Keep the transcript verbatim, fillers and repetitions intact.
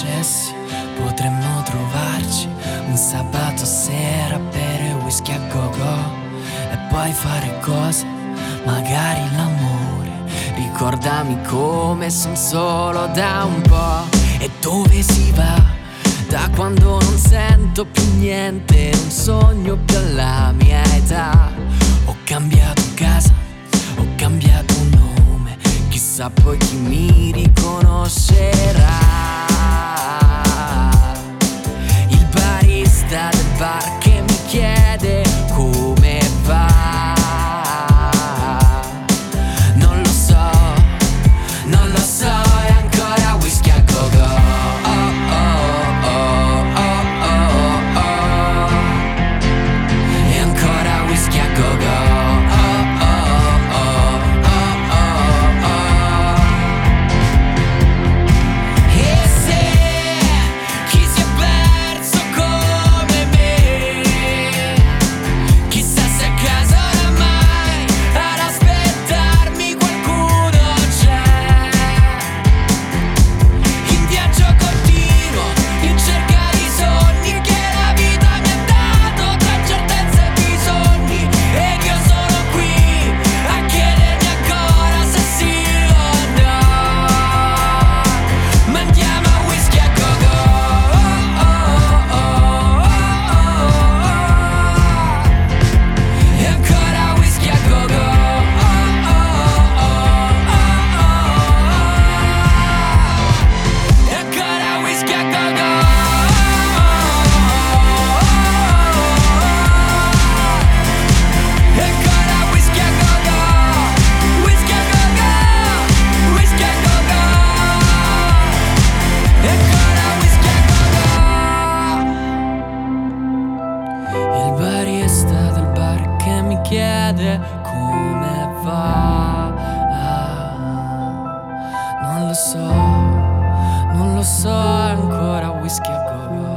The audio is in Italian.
conoscessi potremmo trovarci un sabato sera, bere whisky a go-go e poi fare cose, magari l'amore. Ricordami come son solo da un po'. E dove si va da quando non sento più niente, non sogno più alla mia età. Ho cambiato casa, ho cambiato nome, chissà poi chi mi riconoscerà. Il barista del bar che mi chiede come va, non lo so, non lo so, è ancora whisky a go-go. Oh oh oh oh oh oh, è ancora whisky a go-go. Oh oh oh oh oh oh. E se chi si è perso come me, chissà se a casa oramai ad aspettarmi qualcuno c'è. In viaggio continuo, in cerca di sogni che la vita mi ha dato, tra incertezze e bisogni, ed io sono qui a chiedermi ancora se sì o no. Ma andiamo a whisky a go-go. Oh oh oh oh oh oh. E ancora whisky a go-go. Oh oh oh oh oh. E ancora whisky a go-go. E ancora whisky a go-go. Whisky a go-go. Whisky a go-go. E ancora whisky a go-go. Il barista del bar che mi chiede come va, non lo so, non lo so, è ancora whisky a go-go.